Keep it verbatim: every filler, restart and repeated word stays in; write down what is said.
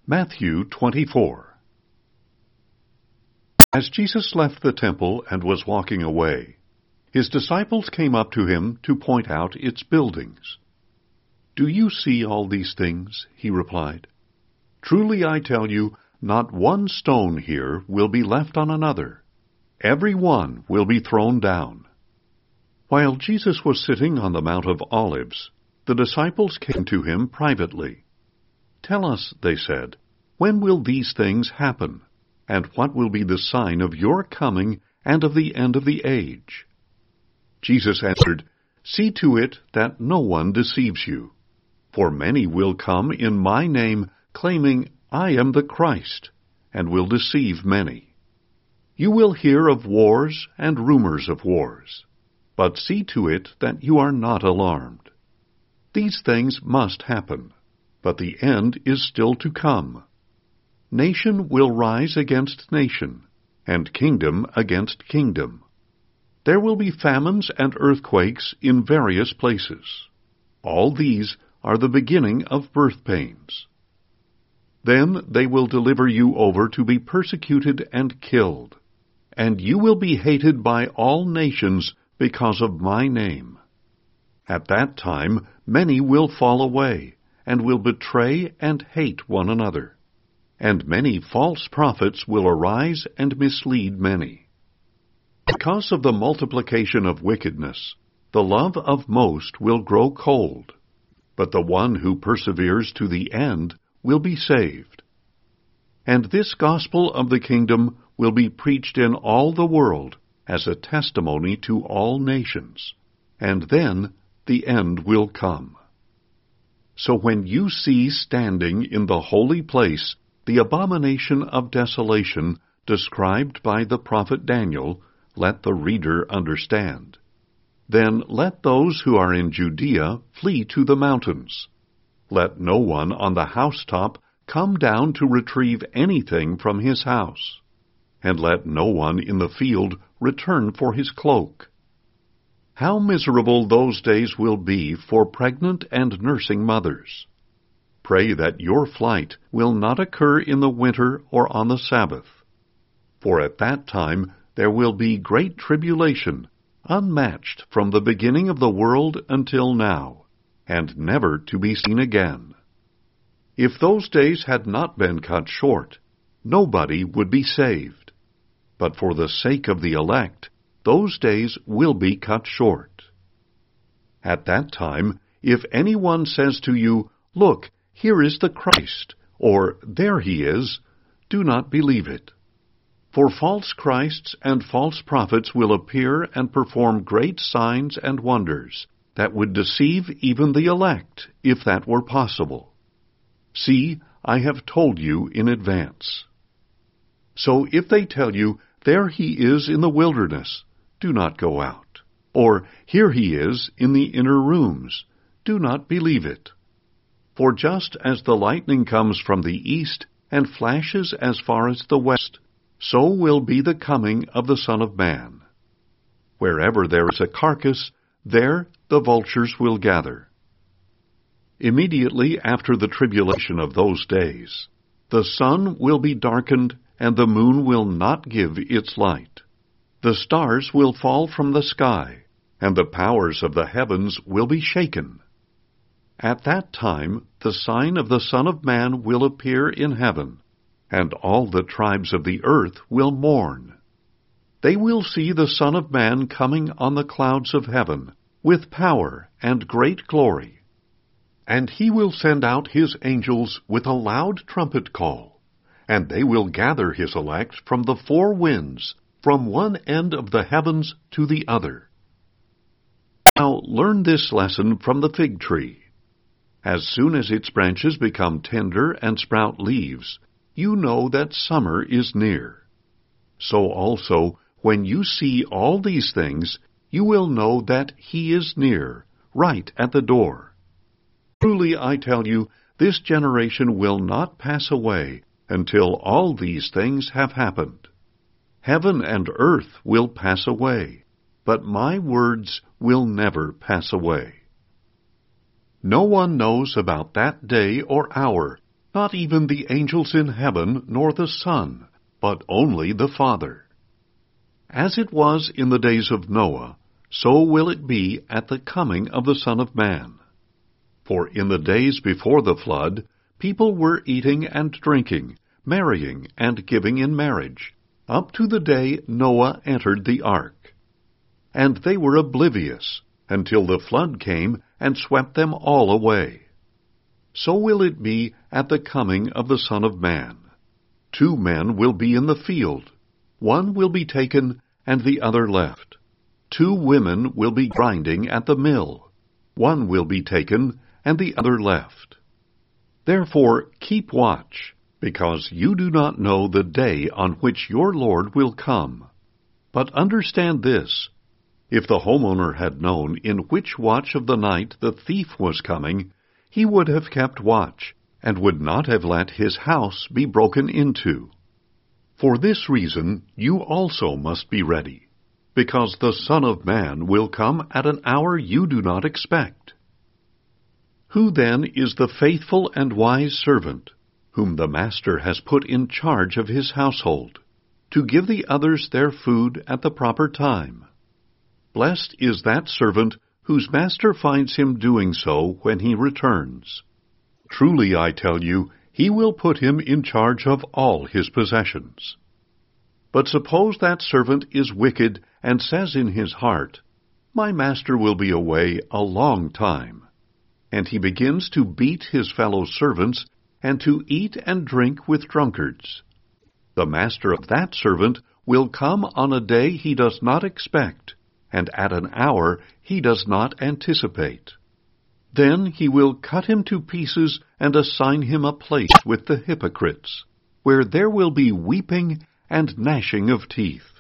Matthew twenty-four. As Jesus left the temple and was walking away, his disciples came up to him to point out its buildings. "Do you see all these things?" he replied. "Truly I tell you, not one stone here will be left on another. Every one will be thrown down." While Jesus was sitting on the Mount of Olives, the disciples came to him privately. "Tell us," they said, "when will these things happen? And what will be the sign of your coming and of the end of the age?" Jesus answered, "See to it that no one deceives you. For many will come in my name, claiming, 'I am the Christ,' and will deceive many. You will hear of wars and rumors of wars, but see to it that you are not alarmed. These things must happen, but the end is still to come. Nation will rise against nation, and kingdom against kingdom. There will be famines and earthquakes in various places. All these are the beginning of birth pains. Then they will deliver you over to be persecuted and killed, and you will be hated by all nations because of my name. At that time many will fall away, and will betray and hate one another. And many false prophets will arise and mislead many. Because of the multiplication of wickedness, the love of most will grow cold, but the one who perseveres to the end will be saved. And this gospel of the kingdom will be preached in all the world as a testimony to all nations, and then the end will come. So when you see standing in the holy place the abomination of desolation described by the prophet Daniel, let the reader understand. Then let those who are in Judea flee to the mountains. Let no one on the housetop come down to retrieve anything from his house, and let no one in the field return for his cloak. How miserable those days will be for pregnant and nursing mothers! Pray that your flight will not occur in the winter or on the Sabbath. For at that time there will be great tribulation, unmatched from the beginning of the world until now, and never to be seen again. If those days had not been cut short, nobody would be saved. But for the sake of the elect, those days will be cut short. At that time, if anyone says to you, 'Look, here is the Christ,' or 'There he is,' do not believe it. For false Christs and false prophets will appear and perform great signs and wonders that would deceive even the elect, if that were possible. See, I have told you in advance. So if they tell you, 'There he is in the wilderness,' do not go out. Or, 'Here he is in the inner rooms,' do not believe it. For just as the lightning comes from the east and flashes as far as the west, so will be the coming of the Son of Man. Wherever there is a carcass, there the vultures will gather." Immediately after the tribulation of those days, the sun will be darkened, and the moon will not give its light. The stars will fall from the sky, and the powers of the heavens will be shaken. At that time the sign of the Son of Man will appear in heaven, and all the tribes of the earth will mourn. They will see the Son of Man coming on the clouds of heaven, with power and great glory. And he will send out his angels with a loud trumpet call, and they will gather his elect from the four winds, from one end of the heavens to the other. Now learn this lesson from the fig tree. As soon as its branches become tender and sprout leaves, you know that summer is near. So also, when you see all these things, you will know that he is near, right at the door. Truly I tell you, this generation will not pass away until all these things have happened. Heaven and earth will pass away, but my words will never pass away. No one knows about that day or hour, not even the angels in heaven, nor the Son, but only the Father. As it was in the days of Noah, so will it be at the coming of the Son of Man. For in the days before the flood, people were eating and drinking, marrying and giving in marriage, up to the day Noah entered the ark. And they were oblivious, until the flood came and swept them all away. So will it be at the coming of the Son of Man. Two men will be in the field. One will be taken, and the other left. Two women will be grinding at the mill. One will be taken, and the other left. Therefore keep watch, because you do not know the day on which your Lord will come. But understand this: if the homeowner had known in which watch of the night the thief was coming, he would have kept watch, and would not have let his house be broken into. For this reason you also must be ready, because the Son of Man will come at an hour you do not expect. Who then is the faithful and wise servant, whom the master has put in charge of his household, to give the others their food at the proper time? Blessed is that servant whose master finds him doing so when he returns. Truly I tell you, he will put him in charge of all his possessions. But suppose that servant is wicked and says in his heart, My master will be away a long time. And he begins to beat his fellow servants and to eat and drink with drunkards. The master of that servant will come on a day he does not expect, and at an hour he does not anticipate. Then he will cut him to pieces and assign him a place with the hypocrites, where there will be weeping and gnashing of teeth.